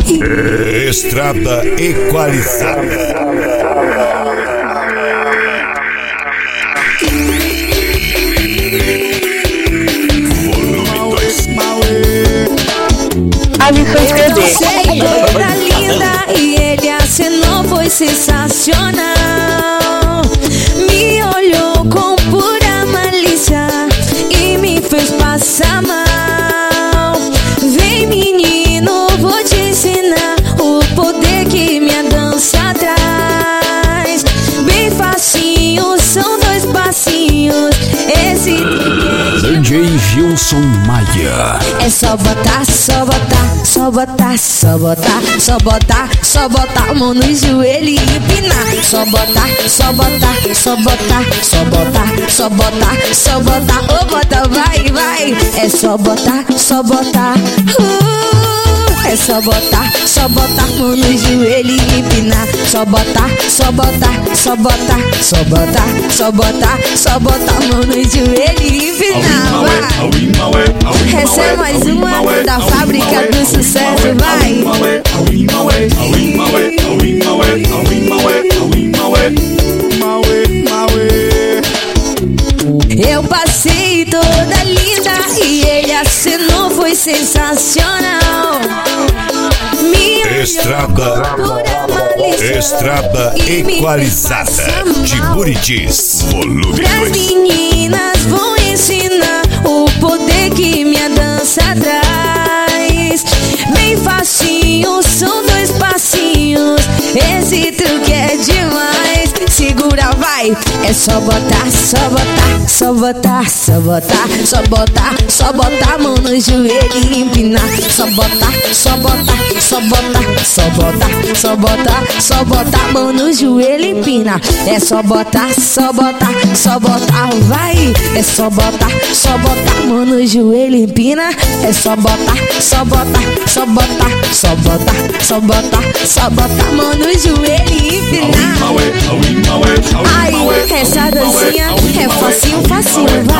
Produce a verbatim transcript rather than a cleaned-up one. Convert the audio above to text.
Estrada Equalizada. Alisson escrever. Sei, toda linda e ele acenou, foi sensacional. Me olhou com pura malícia e me fez passar mal. Vem menino, vou te ensinar o poder que minha dança traz. Bem facinho, são dois passinhos. Esse D J Gilson Maia. é só botar, só botar, só botar, só botar, só botar, só botar a mão no joelho e empinar. Só botar, só botar, só botar, só botar, só botar, só botar, ô bota, vai, vai. É só botar, só botar, uh, é só botar, só botar a mão no joelho e empinar. Só botar, só botar, só botar, só botar, só botar, só botar a mão no joelho e empinar, vai. Essa é mais uma da fábrica do sucesso, vai. Eu passei toda linda e ele acenou, foi sensacional. Me Estrada Estrada Equalizada de Buritis. Volume As meninas vão ensinar o poder que minha dança traz. Bem facinho, são dois passinhos. Esse truque é demais. Segura, vai. É só botar, só botar, só botar, só botar, só botar, só botar a mão no joelho e empinar. Só botar, só botar, só botar, só botar, só botar, só botar a mão no joelho e empina. É só botar, só botar, só botar, vai. É só botar, só botar a mão no joelho e empina. É só botar, só botar, só botar, só botar, só botar, só botar a mão no joelho e empinar. Ai, essa dancinha é facinho, facinho, vai.